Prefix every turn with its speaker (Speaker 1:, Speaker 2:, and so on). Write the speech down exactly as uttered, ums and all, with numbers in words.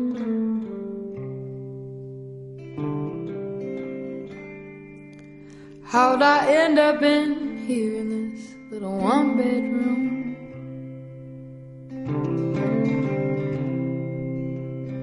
Speaker 1: How'd I end up in here in this little one bedroom?